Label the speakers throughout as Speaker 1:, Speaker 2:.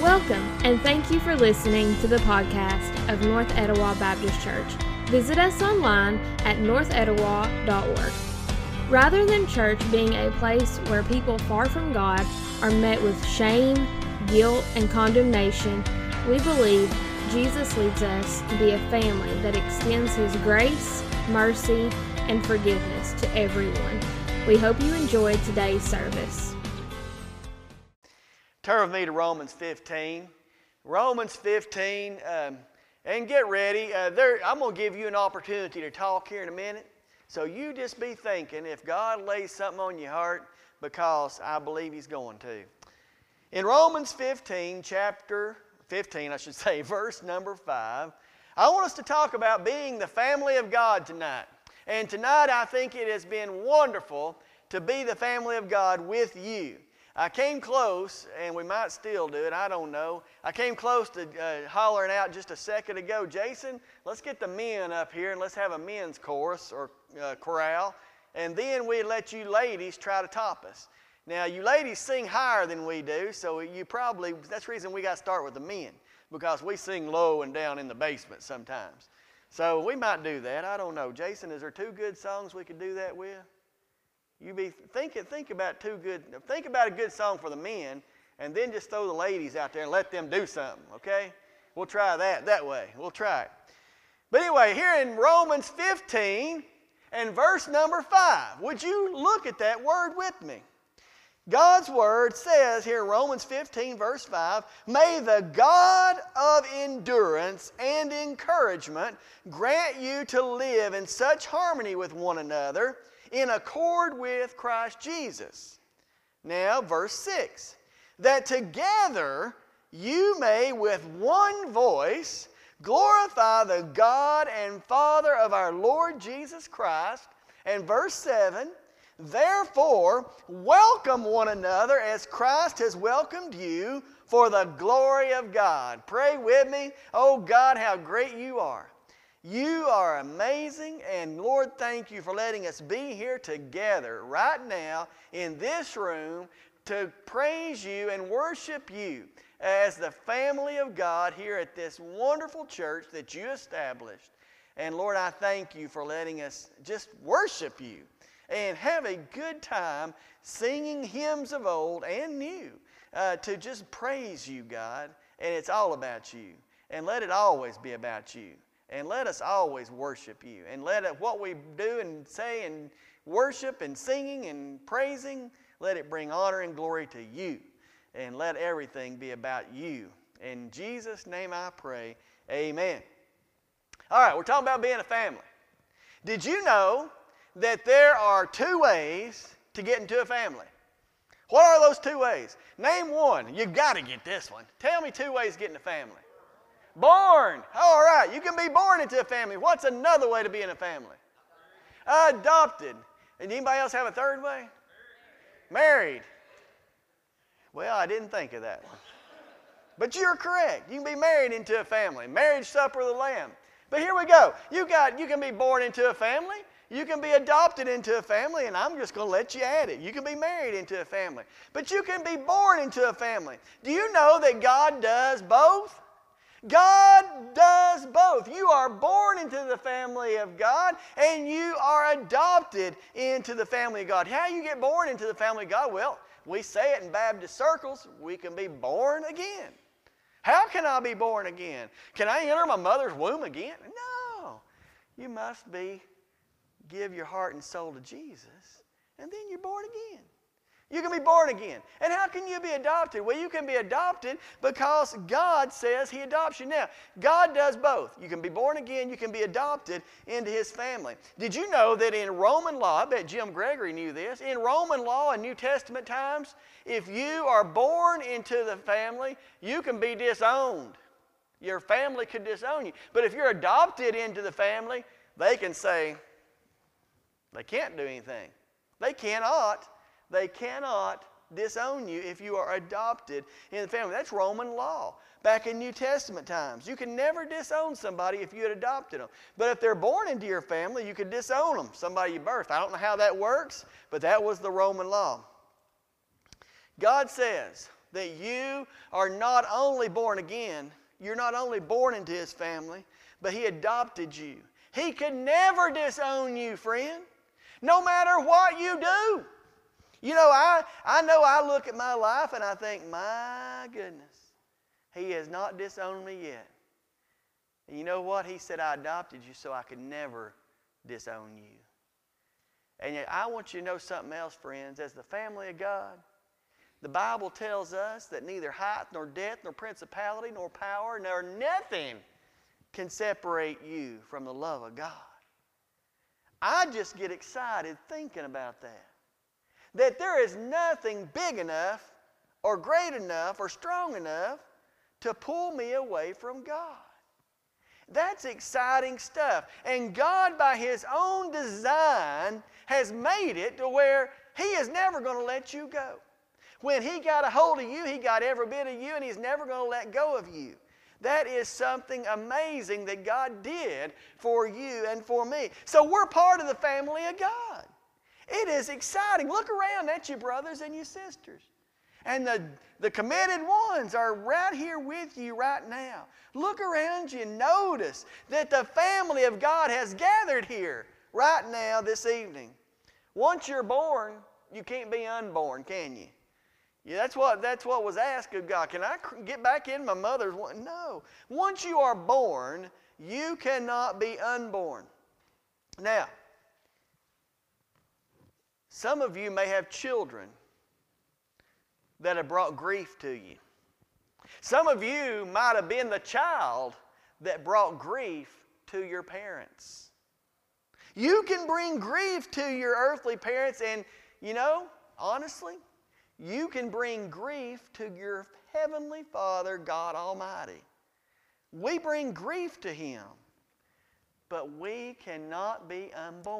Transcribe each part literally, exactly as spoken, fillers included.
Speaker 1: Welcome, and thank you for listening to the podcast of North Etowah Baptist Church. Visit us online at north etowah dot org. Rather than church being a place where people far from God are met with shame, guilt, and condemnation, we believe Jesus leads us to be a family that extends His grace, mercy, and forgiveness to everyone. We hope you enjoyed today's service.
Speaker 2: Turn with me to Romans fifteen. Romans fifteen, um, and get ready. Uh, there, I'm going to give you an opportunity to talk here in a minute. So you just be thinking if God lays something on your heart, because I believe He's going to. In Romans fifteen, chapter fifteen, I should say, verse number five, I want us to talk about being the family of God tonight. And tonight I think it has been wonderful to be the family of God with you. I came close, and we might still do it, I don't know. I came close to uh, hollering out just a second ago, Jason, let's get the men up here and let's have a men's chorus or uh, chorale, and then we let you ladies try to top us. Now, you ladies sing higher than we do, so you probably, that's the reason we got to start with the men, because we sing low and down in the basement sometimes. So we might do that, I don't know. Jason, is there two good songs we could do that with? You be thinking, think about two good, think about a good song for the men, and then just throw the ladies out there and let them do something, okay? We'll try that that way. We'll try it. But anyway, here in Romans fifteen and verse number five, would you look at that word with me? God's word says here in Romans fifteen, verse five, may the God of endurance and encouragement grant you to live in such harmony with one another, in accord with Christ Jesus. Now, verse six, that together you may with one voice glorify the God and Father of our Lord Jesus Christ. And verse seven, therefore welcome one another as Christ has welcomed you for the glory of God. Pray with me. Oh God, how great you are. You are amazing, and Lord, thank you for letting us be here together right now in this room to praise you and worship you as the family of God here at this wonderful church that you established. And Lord, I thank you for letting us just worship you and have a good time singing hymns of old and new uh, to just praise you, God. And it's all about you. And let it always be about you. And let us always worship you. And let it, what we do and say and worship and singing and praising, let it bring honor and glory to you. And let everything be about you. In Jesus' name I pray, amen. All right, we're talking about being a family. Did you know that there are two ways to get into a family? What are those two ways? Name one. You've got to get this one. Tell me two ways to get in a family. Born. All right, you can be born into a family. What's another way to be in a family? Adopted. And anybody else have a third way? Married. Well, I didn't think of that one. But you're correct. You can be married into a family. Marriage supper of the Lamb. But here we go. You got. You can be born into a family. You can be adopted into a family, and I'm just going to let you add it. You can be married into a family. But you can be born into a family. Do you know that God does both? God does both. You are born into the family of God, and you are adopted into the family of God. How do you get born into the family of God? Well, we say it in Baptist circles, we can be born again. How can I be born again? Can I enter my mother's womb again? No. You must be, give your heart and soul to Jesus, and then you're born again. You can be born again. And how can you be adopted? Well, you can be adopted because God says He adopts you. Now, God does both. You can be born again, you can be adopted into His family. Did you know that in Roman law, I bet Jim Gregory knew this, in Roman law in New Testament times, if you are born into the family, you can be disowned. Your family could disown you. But if you're adopted into the family, they can say, they can't do anything. They cannot. They cannot disown you if you are adopted in the family. That's Roman law back in New Testament times. You can never disown somebody if you had adopted them. But if they're born into your family, you could disown them, somebody you birthed. I don't know how that works, but that was the Roman law. God says that you are not only born again, you're not only born into His family, but He adopted you. He can never disown you, friend, no matter what you do. You know, I, I know I look at my life and I think, my goodness, He has not disowned me yet. And you know what? He said, I adopted you so I could never disown you. And yet I want you to know something else, friends. As the family of God, the Bible tells us that neither height, nor depth, nor principality, nor power, nor nothing can separate you from the love of God. I just get excited thinking about that. That there is nothing big enough, or great enough, or strong enough to pull me away from God. That's exciting stuff. And God, by His own design, has made it to where He is never going to let you go. When He got a hold of you, He got every bit of you, and He's never going to let go of you. That is something amazing that God did for you and for me. So we're part of the family of God. It is exciting. Look around at your brothers and your sisters. And the, the committed ones are right here with you right now. Look around you and notice that the family of God has gathered here right now this evening. Once you're born, you can't be unborn, can you? Yeah, that's what, that's what was asked of God. Can I get back in my mother's womb? No. Once you are born, you cannot be unborn. Now, some of you may have children that have brought grief to you. Some of you might have been the child that brought grief to your parents. You can bring grief to your earthly parents, and you know, honestly, you can bring grief to your heavenly Father, God Almighty. We bring grief to Him, but we cannot be unborn.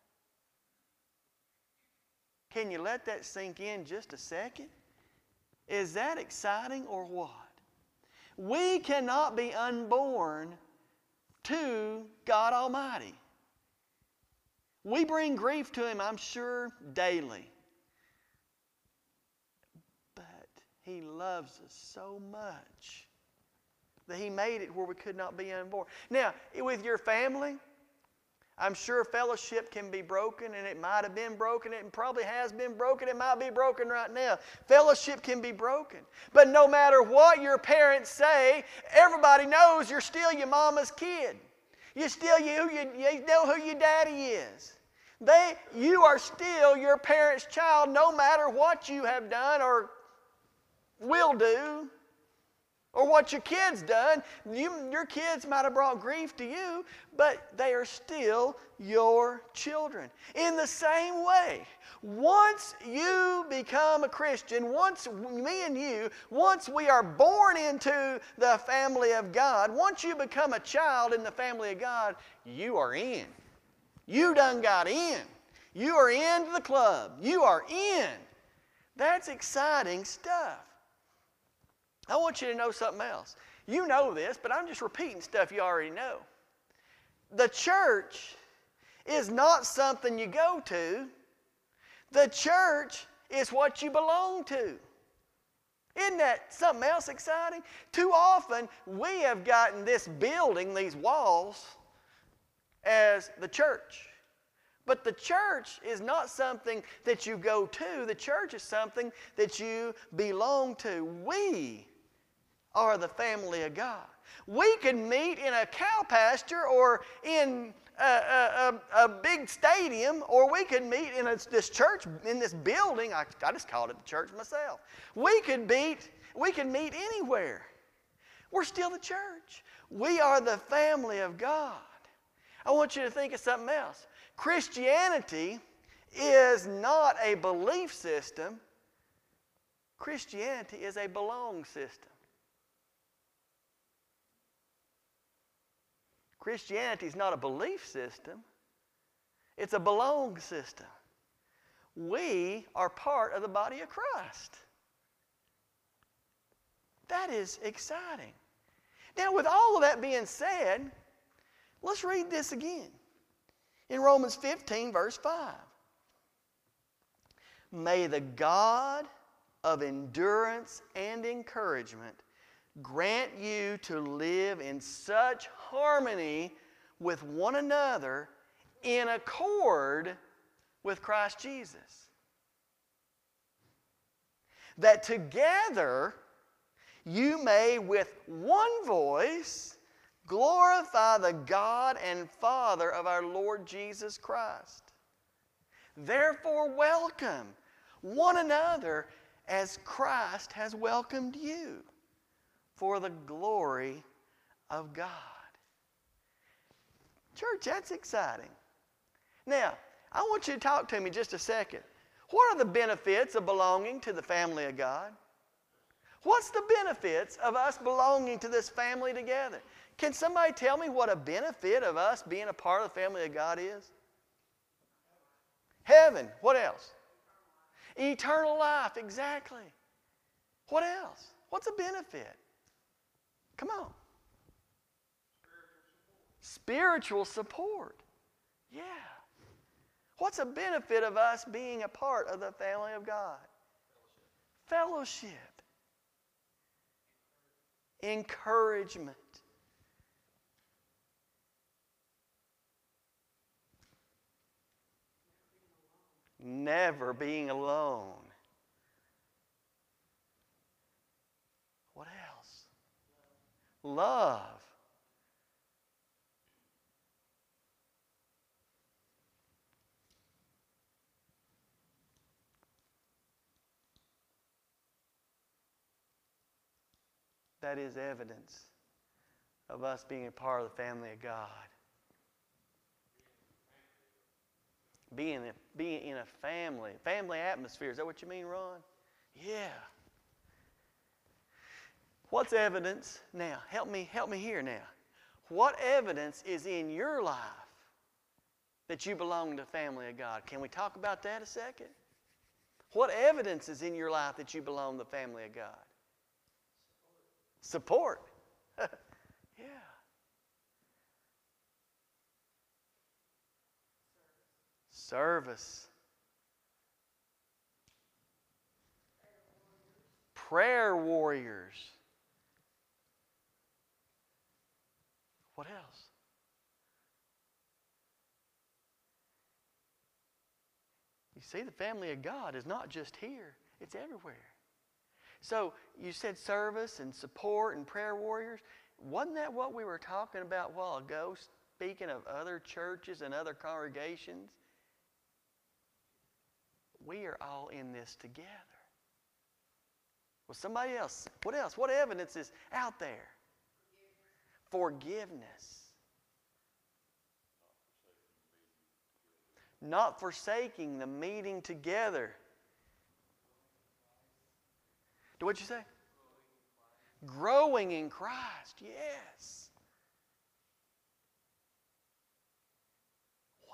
Speaker 2: Can you let that sink in just a second? Is that exciting or what? We cannot be unborn to God Almighty. We bring grief to Him, I'm sure, daily. But He loves us so much that He made it where we could not be unborn. Now, with your family, I'm sure fellowship can be broken, and it might have been broken. It probably has been broken. It might be broken right now. Fellowship can be broken. But no matter what your parents say, everybody knows you're still your mama's kid. You still you, you, you know who your daddy is. They, you are still your parents' child no matter what you have done or will do. Or what your kids done. You, your kids might have brought grief to you, but they are still your children. In the same way, once you become a Christian, once me and you, once we are born into the family of God, once you become a child in the family of God, you are in. You done got in. You are into the club. You are in. That's exciting stuff. I want you to know something else. You know this, but I'm just repeating stuff you already know. The church is not something you go to. The church is what you belong to. Isn't that something else exciting? Too often, we have gotten this building, these walls, as the church. But the church is not something that you go to. The church is something that you belong to. We are the family of God. We can meet in a cow pasture or in a, a, a, a big stadium, or we could meet in a, this church, in this building. I, I just called it the church myself. We could meet, we could meet anywhere. We're still the church. We are the family of God. I want you to think of something else. Christianity is not a belief system. Christianity is a belong system. Christianity is not a belief system. It's a belong system. We are part of the body of Christ. That is exciting. Now, with all of that being said, let's read this again. In Romans fifteen, verse five. May the God of endurance and encouragement, grant you to live in such harmony with one another in accord with Christ Jesus, that together you may with one voice glorify the God and Father of our Lord Jesus Christ. Therefore welcome one another as Christ has welcomed you, for the glory of God. Church, that's exciting. Now, I want you to talk to me just a second. What are the benefits of belonging to the family of God? What's the benefits of us belonging to this family together? Can somebody tell me what a benefit of us being a part of the family of God is? Heaven. What else? Eternal life. Exactly. What else? What's a benefit? Come on. Spiritual support. Yeah. What's a benefit of us being a part of the family of God? Fellowship. Encouragement. Never being alone. What else? Love. That is evidence of us being a part of the family of God. Being, being in a family, family atmosphere. Is that what you mean, Ron? Yeah. What's evidence? Now, help me, help me here now. What evidence is in your life that you belong to the family of God? Can we talk about that a second? What evidence is in your life that you belong to the family of God? Support. Yeah. Service. Prayer warriors. What else? You see, the family of God is not just here, it's everywhere. So you said service and support and prayer warriors. Wasn't that what we were talking about a while ago, speaking of other churches and other congregations? We are all in this together. Well, somebody else, what else? What evidence is out there? Forgiveness. Not forsaking the meeting together. What'd you say? Growing in Christ. Yes. Wow.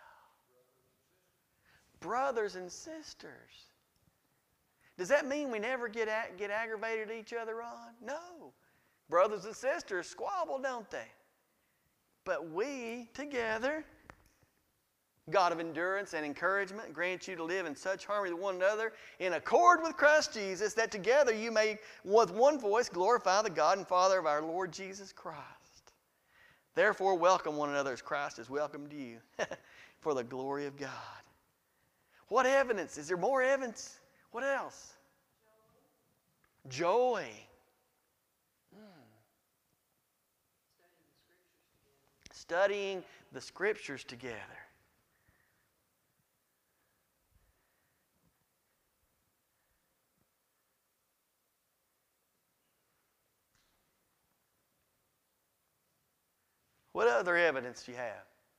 Speaker 2: Brothers and sisters. Does that mean we never get ag- get aggravated at each other, Ron? No. Brothers and sisters squabble, don't they? But we together, God of endurance and encouragement, grant you to live in such harmony with one another, in accord with Christ Jesus, that together you may with one voice glorify the God and Father of our Lord Jesus Christ. Therefore welcome one another as Christ has welcomed you, for the glory of God. What evidence? Is there more evidence? What else? Joy. Joy. Hmm. Studying the Scriptures together. What other evidence do you have?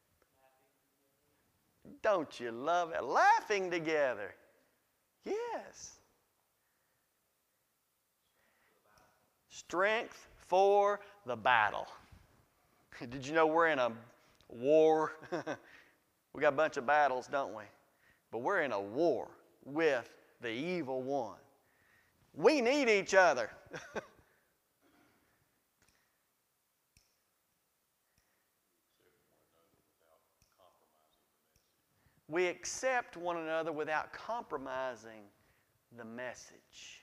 Speaker 2: Don't you love it? Laughing together. Yes. Strength for the battle. Did you know we're in a war? We got a bunch of battles, don't we? But we're in a war with the evil one. We need each other. We accept one another without compromising the message.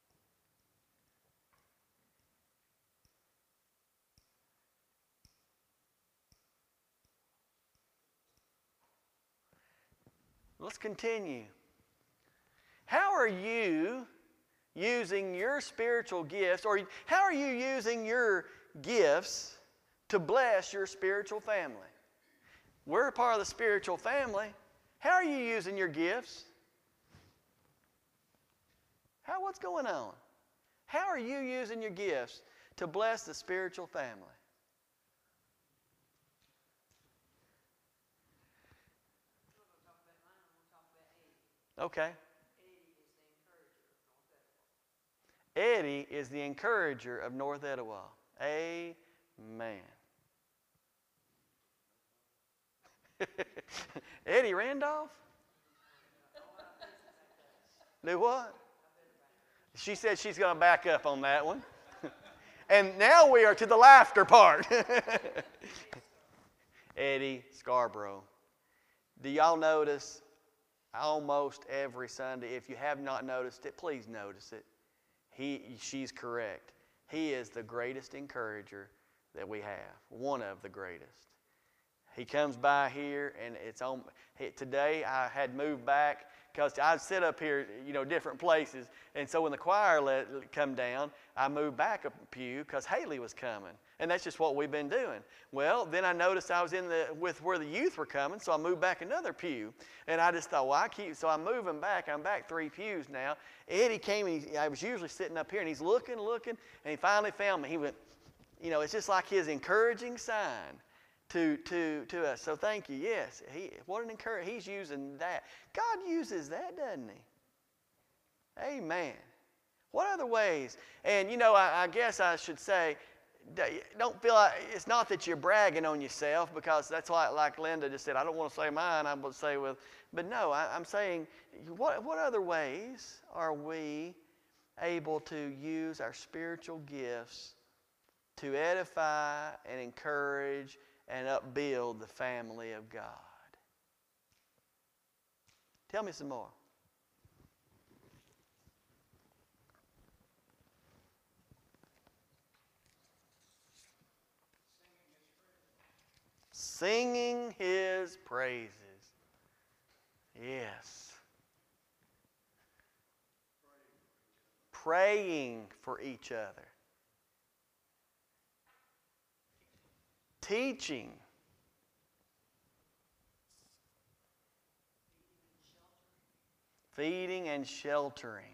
Speaker 2: Let's continue. How are you using your spiritual gifts, or how are you using your gifts to bless your spiritual family? We're a part of the spiritual family. How are you using your gifts? How, what's going on? How are you using your gifts to bless the spiritual family? Okay. Eddie is the encourager of North Etowah. Amen. Eddie Randolph? Do what? She said she's going to back up on that one. And now we are to the laughter part. Eddie Scarborough. Do y'all notice almost every Sunday? If you have not noticed it, please notice it. He, she's correct. He is the greatest encourager that we have. One of the greatest. He comes by here, and it's on. He, today I had moved back because I sit up here, you know, different places, and so when the choir let come down, I moved back a pew because Haley was coming, and that's just what we've been doing. Well, then I noticed I was in the with where the youth were coming, so I moved back another pew, and I just thought, well, I keep so I'm moving back. I'm back three pews now. Eddie came. And he, I was usually sitting up here, and he's looking, looking, and he finally found me. He went, you know, it's just like his encouraging sign to to to us. So thank you. Yes, he what an encouragement. He's using that. God uses that, doesn't he? Amen. What other ways? And you know, I, I guess I should say, don't feel like it's not that you're bragging on yourself, because that's why, like Linda just said, I don't want to say mine. I'm going to say with, but no, I, I'm saying, what what other ways are we able to use our spiritual gifts to edify and encourage and upbuild the family of God? Tell me some more. Singing His praises. Yes. Praying for each other. Teaching. Feeding and sheltering.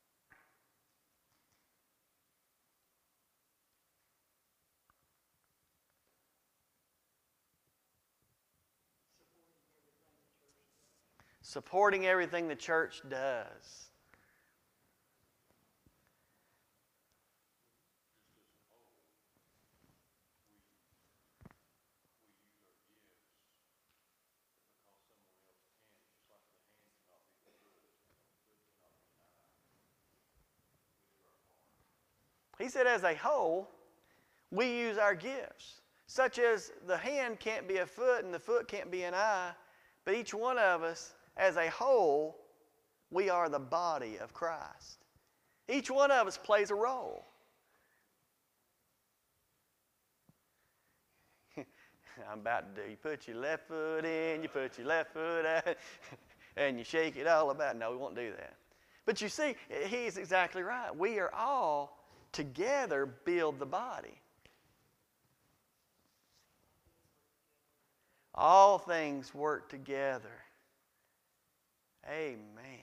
Speaker 2: Supporting everything the church does. He said, as a whole, we use our gifts, such as the hand can't be a foot and the foot can't be an eye, but each one of us, as a whole, we are the body of Christ. Each one of us plays a role. I'm about to do, you put your left foot in, you put your left foot out, and you shake it all about. No, we won't do that. But you see, he's exactly right. We are all together build the body. All things work together. Amen.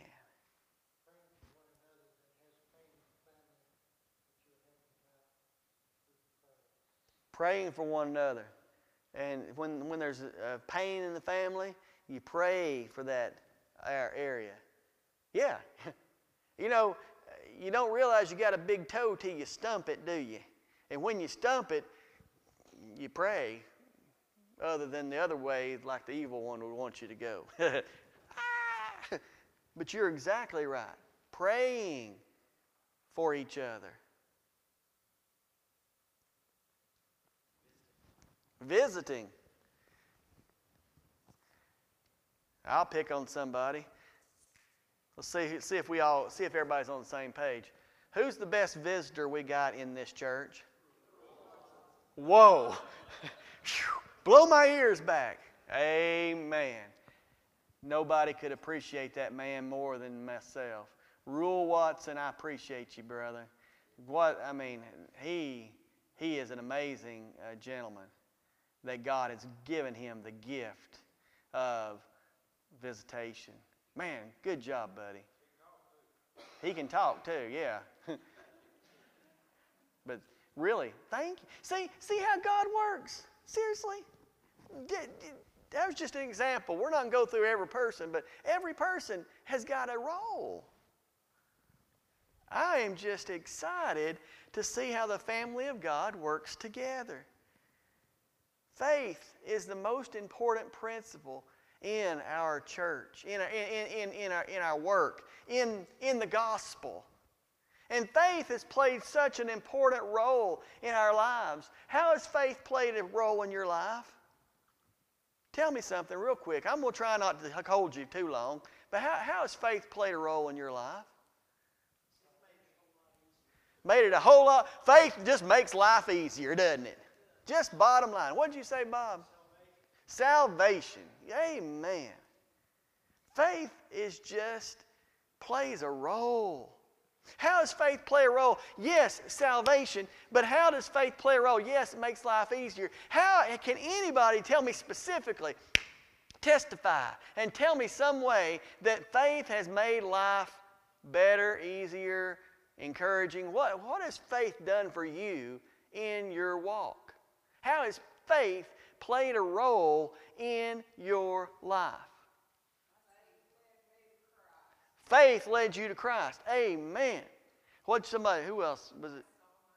Speaker 2: Praying for one another. And when, when there's a pain in the family, you pray for that area. Yeah. You know, you don't realize you got a big toe till you stump it, do you? And when you stump it, you pray, other than the other way, like the evil one would want you to go. But you're exactly right. Praying for each other. Visiting. I'll pick on somebody. Let's see, see if we all see if everybody's on the same page. Who's the best visitor we got in this church? Whoa. Blow my ears back. Amen. Nobody could appreciate that man more than myself. Rule Watson, I appreciate you, brother. What I mean, he he is an amazing uh, gentleman that God has given him the gift of visitation. Man, good job, buddy. He can talk too, yeah. But really, thank you. See, see how God works. Seriously. That was just an example. We're not going to go through every person, but every person has got a role. I am just excited to see how the family of God works together. Faith is the most important principle in our church, in our, in, in, in, our, in our work, in, in the gospel. And faith has played such an important role in our lives. How has faith played a role in your life? Tell me something real quick. I'm going to try not to hold you too long, but how, how has faith played a role in your life? Made it a whole lot. Faith just makes life easier, doesn't it? Just bottom line. What did you say, Bob? Salvation. Amen. Faith is just plays a role. How does faith play a role? Yes, salvation. But how does faith play a role? Yes, it makes life easier. How can anybody tell me specifically, testify, and tell me some way that faith has made life better, easier, encouraging? What, what has faith done for you in your walk? How has faith played a role in your life? Faith led you to Christ. Amen. What somebody, who else was it?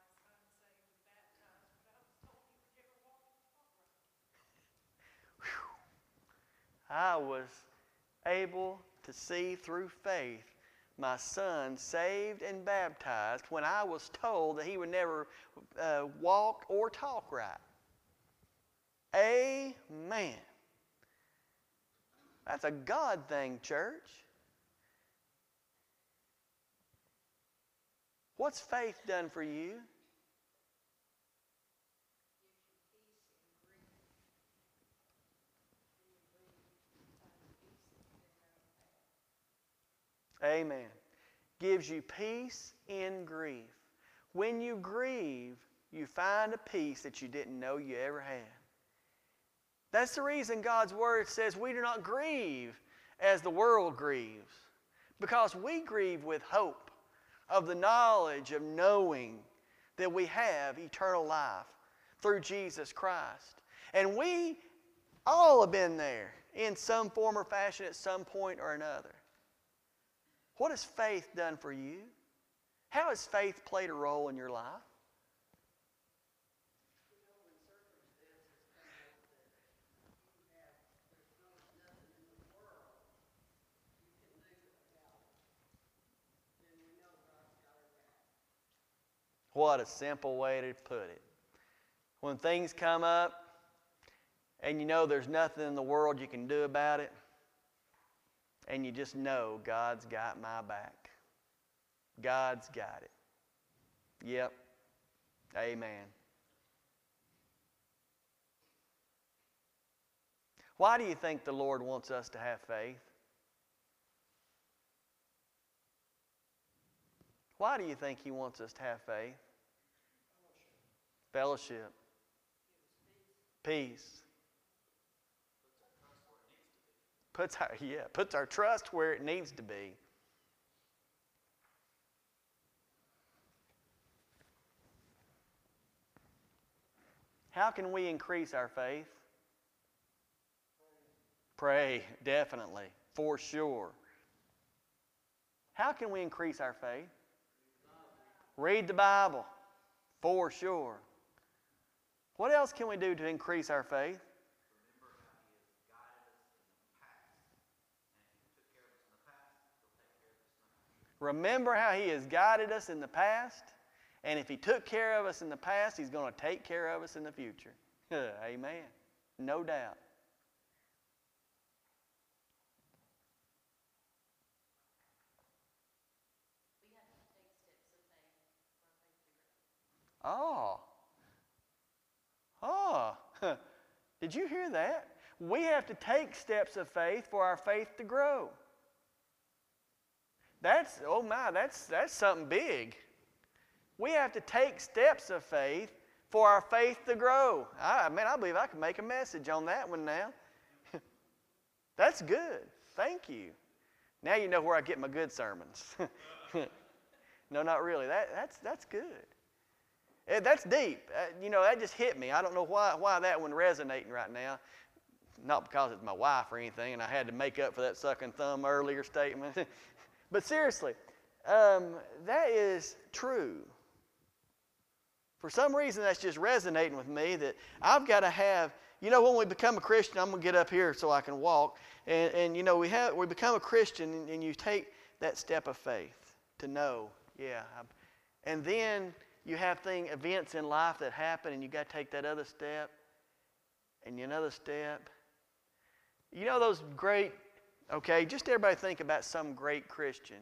Speaker 2: Whew. I was able to see through faith my son saved and baptized when I was told that he would never uh, walk or talk right. Amen. That's a God thing, church. What's faith done for you? Amen. Gives you peace in grief. When you grieve, you find a peace that you didn't know you ever had. That's the reason God's Word says we do not grieve as the world grieves. Because we grieve with hope of the knowledge of knowing that we have eternal life through Jesus Christ. And we all have been there in some form or fashion at some point or another. What has faith done for you? How has faith played a role in your life? What a simple way to put it. When things come up and you know there's nothing in the world you can do about it, and you just know God's got my back. God's got it. Yep. Amen. Why do you think the Lord wants us to have faith? Why do you think He wants us to have faith? Fellowship. Peace. Puts our, yeah, puts our trust where it needs to be. How can we increase our faith? Pray, definitely, for sure. How can we increase our faith? Read the Bible, for sure. What else can we do to increase our faith? Remember how He has guided us in the past, and if He took care of us in the past, He's going to take care of us in the future. Amen. No doubt. Oh. Oh. Did you hear that? We have to take steps of faith for our faith to grow. That's, oh my, that's, that's something big. We have to take steps of faith for our faith to grow. I, man, I believe I can make a message on that one now. That's good. Thank you. Now you know where I get my good sermons. No, not really. That, that's, that's good. That's deep. Uh, you know, that just hit me. I don't know why, why that one resonating right now. Not because it's my wife or anything, and I had to make up for that sucking thumb earlier statement. But seriously, um, that is true. For some reason, that's just resonating with me that I've got to have, you know, when we become a Christian, I'm going to get up here so I can walk. And, and you know, we have we become a Christian, and, and you take that step of faith to know, yeah. I'm, and then you have thing, events in life that happen, and you got to take that other step, and another step. You know those great, okay, just everybody think about some great Christian.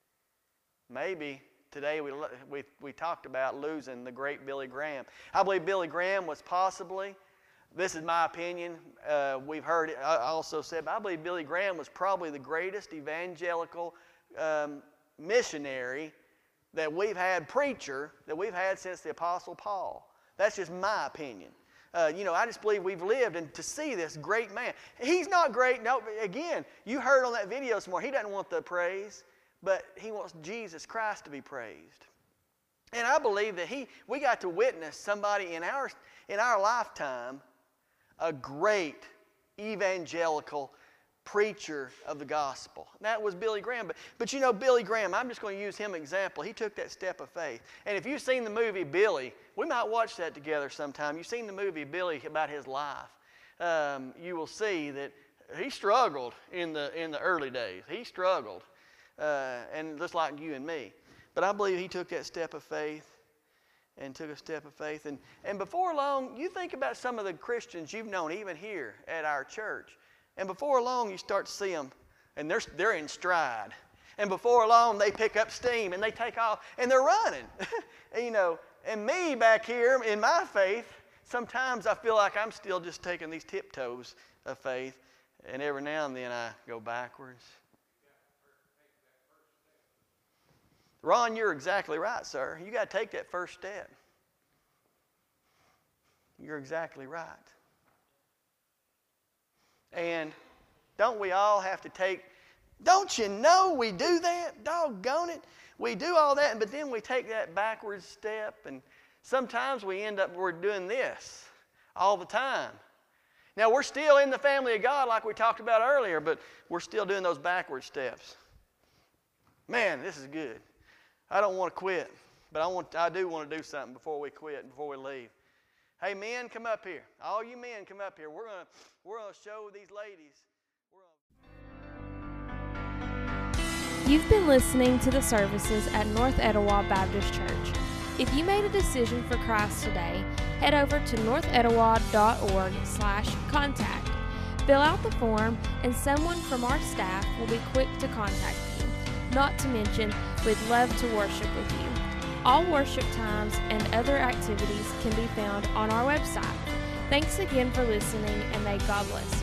Speaker 2: Maybe today we, we, we talked about losing the great Billy Graham. I believe Billy Graham was possibly, this is my opinion, uh, we've heard it also said, but I believe Billy Graham was probably the greatest evangelical um, missionary that we've had, preacher, that we've had since the Apostle Paul. That's just my opinion. Uh, you know, I just believe we've lived and to see this great man. He's not great. No, again, you heard on that video this morning, he doesn't want the praise, but he wants Jesus Christ to be praised. And I believe that he, we got to witness somebody in our, in our lifetime, a great evangelical preacher of the gospel. And that was Billy Graham. But, but you know, Billy Graham, I'm just going to use him as an example. He took that step of faith. And if you've seen the movie Billy, we might watch that together sometime. You've seen the movie Billy about his life. Um, you will see that he struggled in the, in the early days. He struggled. Uh, and just like you and me. But I believe he took that step of faith and took a step of faith. And, and before long, you think about some of the Christians you've known even here at our church. And before long, you start to see them, and they're, they're in stride. And before long, they pick up steam, and they take off, and they're running. You know, and me back here in my faith, sometimes I feel like I'm still just taking these tiptoes of faith, and every now and then I go backwards. Ron, you're exactly right, sir. You got to take that first step. You're exactly right. And don't we all have to take, don't you know we do that? Doggone it. We do all that, but then we take that backwards step, and sometimes we end up, we're doing this all the time. Now, we're still in the family of God like we talked about earlier, but we're still doing those backward steps. Man, this is good. I don't want to quit, but I, want, I do want to do something before we quit and before we leave. Hey, men, come up here. All you men, come up here. We're going to we're going to show these ladies. Gonna...
Speaker 1: You've been listening to the services at North Etowah Baptist Church. If you made a decision for Christ today, head over to north etowah dot org slash contact. Fill out the form, and someone from our staff will be quick to contact you. Not to mention, we'd love to worship with you. All worship times and other activities can be found on our website. Thanks again for listening, and may God bless you.